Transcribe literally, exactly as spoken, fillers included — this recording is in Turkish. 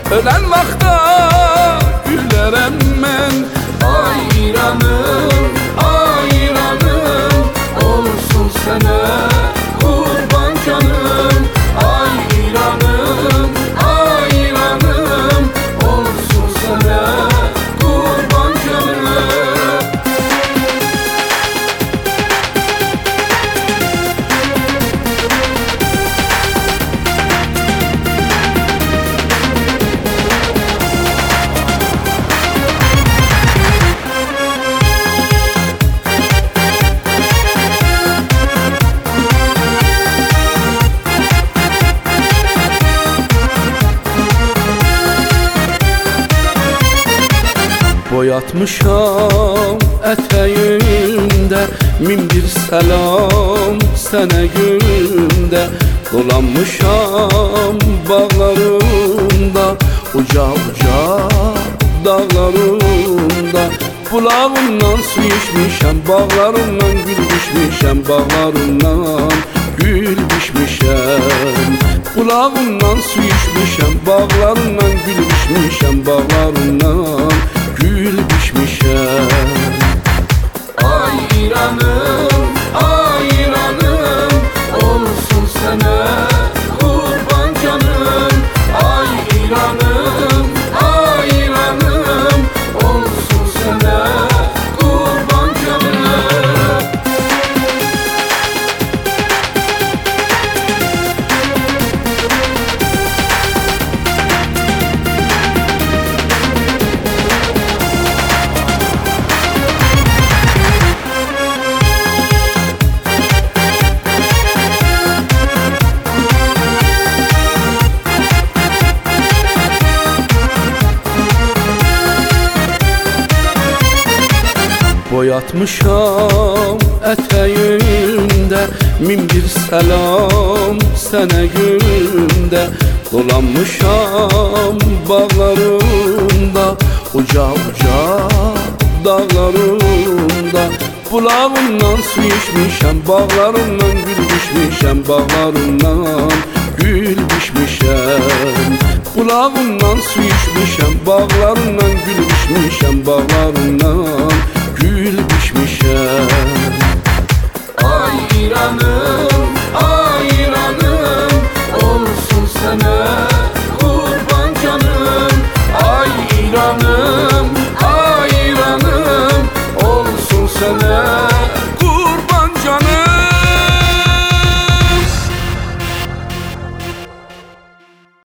Ölen vaxta gülərəm mən. Ay İranım, ay İranım, olsun sənə qurban canım. Ay İranım, ay İranım, olsun sənə qurban canım. Boyatmışam ətəyimdə min bir səlam sənə gündə. Dolanmışam bağlarında, uca uca dağlarında. Bulağımdan su içmişəm, bağlarımdan gül biçmişəm, bağlarımdan gül biçmişəm. Bulağımdan su içmişəm, bağlarımdan gül biçmişəm, bağlarımdan gül biçmişəm. Ay İranım, ay İranım, olsun sənə qurban canım. Ay İranım, ay İranım, olsun sənə qurban canım. Boyatmışam ətəyimdə min bir səlam sənə gündə. Dolanmışam bağlarında, uca uca dağlarında. Bulağımdan su içmişəm, bağlarımdan gül biçmişəm, bağlarımdan gül biçmişəm. Bulağımdan su içmişəm, bağlarımdan gül biçmişəm, bağlarımdan gül biçmişəm. Ay İranım.